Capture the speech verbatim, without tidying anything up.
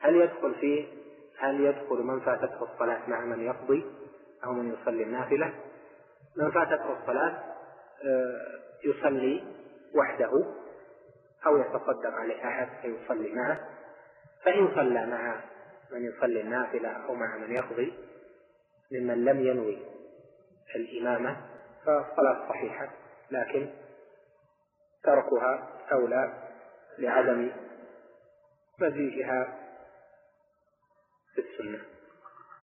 هل يدخل فيه هل يدخل من فاتته الصلاة مع من يقضي أو من يصلي النافلة؟ من فاتته الصلاة يصلي وحده أو يتصدق عليه أحد فيصلي معه، فإن صلى مع من يصلي النافلة أو مع من يقضي ممن لم ينوي الإمامة فالصلاة صحيحة، لكن تركها أولى لعدم مزيجها في السنة.